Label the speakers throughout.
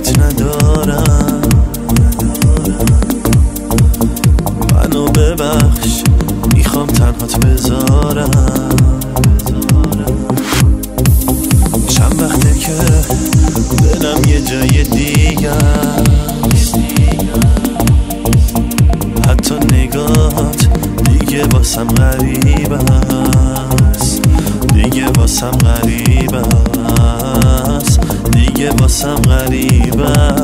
Speaker 1: طاقت ندارم. منو ببخش، میخوام تنهات بذارم. چند وقته که دلم یه جای دیگه است، حتی نگاهات دیگه واسم غریب است، دیگه واسم غریب است، دیگه واسم غریب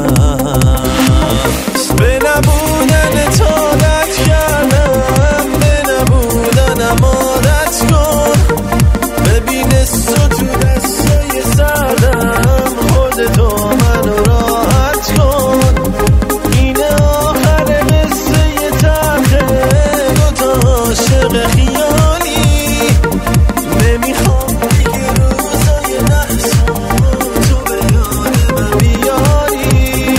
Speaker 1: است. به نبودن تو عادت کردم، به نبودنم عادت کن. ببین تو دستای سردم، خودتو منو راحت کن. اینه آخر قصه تلخه دوتا عاشق خیالی. نمیخوام دیگه روزای نحسون تو به یاد من بیاری.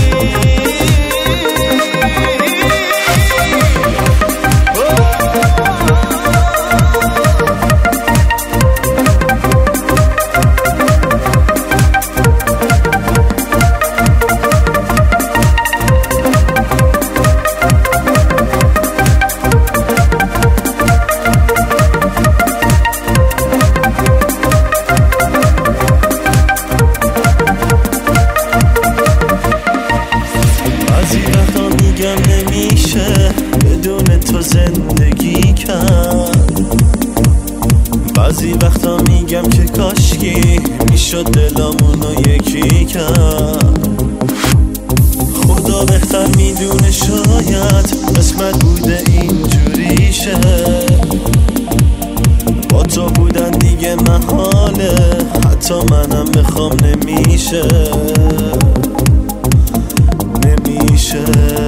Speaker 1: نمیشه بدون تو زندگی کرد. بعضی وقتا میگم که کاشکی میشد دلامونو یکی کرد. خدا بهتر میدونه، شاید قسمت بوده اینجوریشه. با تو بودن دیگه محاله، حتی منم بخوام نمیشه.